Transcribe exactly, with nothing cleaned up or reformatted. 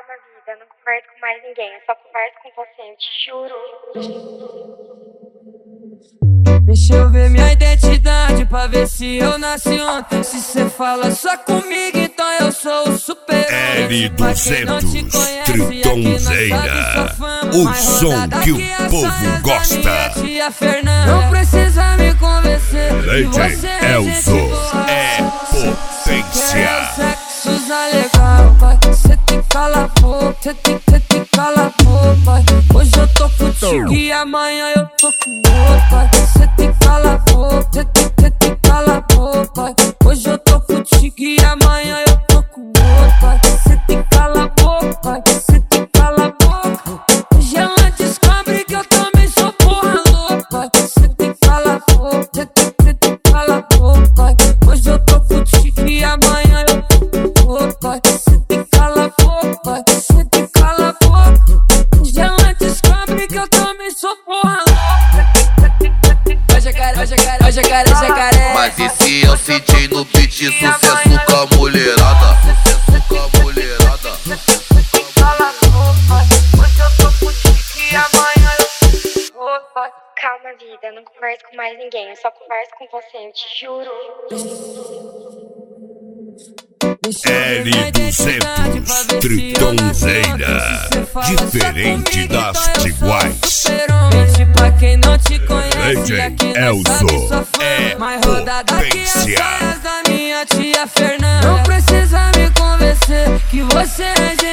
Calma, vida, não converso com mais ninguém, eu só converso com você, eu te juro. Deixa eu ver minha identidade pra ver se eu nasci ontem. Se cê fala só comigo, então eu sou o super-homem. L duzentos, Tritonzeira, o som que o povo gosta. Não precisa me convencer. Lady Elzo é potência. Sexo legal, pai. Cê tem que calar a boca, cê tem que calar a boca, pai. Hoje eu tô contigo e amanhã eu tô com outro, pai. Cê tem que calar a boca, cê tem que calar a boca, pai. Hoje eu tô contigo e amanhã eu tô com outro, pai. Cê tem que calar a boca, pai. Cê tem que calar a boca. Hoje ela descobre que eu também sou porra louca, pai. Cê tem que calar a boca, cê tem que calar a boca, pai. Hoje eu tô contigo e amanhã eu tô com outro, pai. Cê tem que calar a boca, pai. Cê tem que calar a boca. Hoje ela descobre que eu também sou porra louca. Jacaré, jacaré, jacaré, jacaré. Mas e se eu sentir no beat sucesso com a mulherada? Sucesso com a mulherada. Calma, vida, não converso com mais ninguém, eu só converso com você, eu te juro. L duzentos, Tritonzeira, diferente das iguais. Pra quem não te conhece, Lady aqui Elzo é mais rodada que as potência. caras da minha tia Fernanda. Não precisa me convencer que você é